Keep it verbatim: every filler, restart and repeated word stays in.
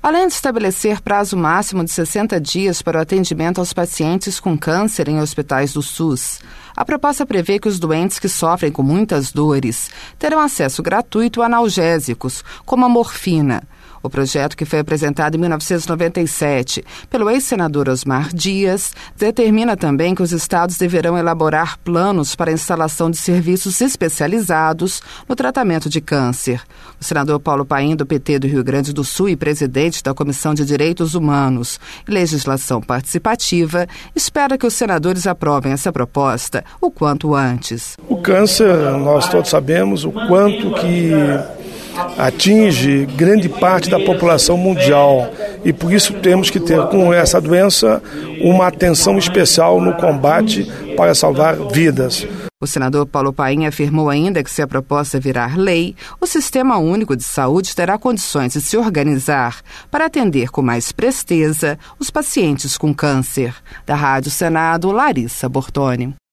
Além de estabelecer prazo máximo de sessenta dias para o atendimento aos pacientes com câncer em hospitais do SUS, a proposta prevê que os doentes que sofrem com muitas dores terão acesso gratuito a analgésicos, como a morfina. O projeto, que foi apresentado em mil novecentos e noventa e sete pelo ex-senador Osmar Dias, determina também que os estados deverão elaborar planos para a instalação de serviços especializados no tratamento de câncer. O senador Paulo Paim, do P T do Rio Grande do Sul e presidente da Comissão de Direitos Humanos e Legislação Participativa, espera que os senadores aprovem essa proposta o quanto antes. O câncer, nós todos sabemos o quanto que atinge grande parte da população mundial e por isso temos que ter com essa doença uma atenção especial no combate para salvar vidas. O senador Paulo Paim afirmou ainda que, se a proposta virar lei, o Sistema Único de Saúde terá condições de se organizar para atender com mais presteza os pacientes com câncer. Da Rádio Senado, Larissa Bortoni.